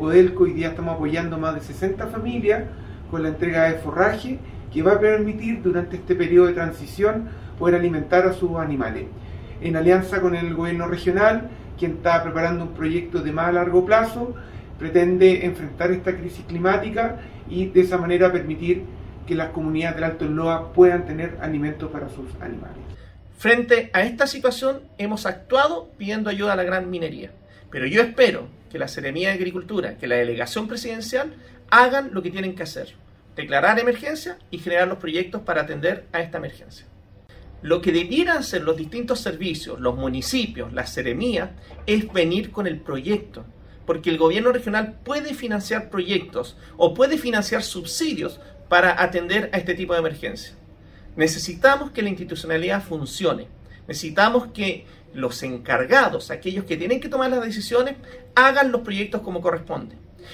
Codelco hoy día estamos apoyando más de 60 familias con la entrega de forraje que va a permitir durante este periodo de transición poder alimentar a sus animales. En alianza con el gobierno regional, quien está preparando un proyecto de más largo plazo, pretende enfrentar esta crisis climática y de esa manera permitir que las comunidades del Alto Loa puedan tener alimentos para sus animales. Frente a esta situación hemos actuado pidiendo ayuda a la gran minería, pero yo espero que la Seremía de Agricultura, que la delegación presidencial hagan lo que tienen que hacer, declarar emergencia y generar los proyectos para atender a esta emergencia. Lo que debieran hacer los distintos servicios, los municipios, la Seremía, es venir con el proyecto, porque el gobierno regional puede financiar proyectos o puede financiar subsidios para atender a este tipo de emergencia. Necesitamos que la institucionalidad funcione, necesitamos que los encargados, aquellos que tienen que tomar las decisiones, hagan los proyectos como corresponde.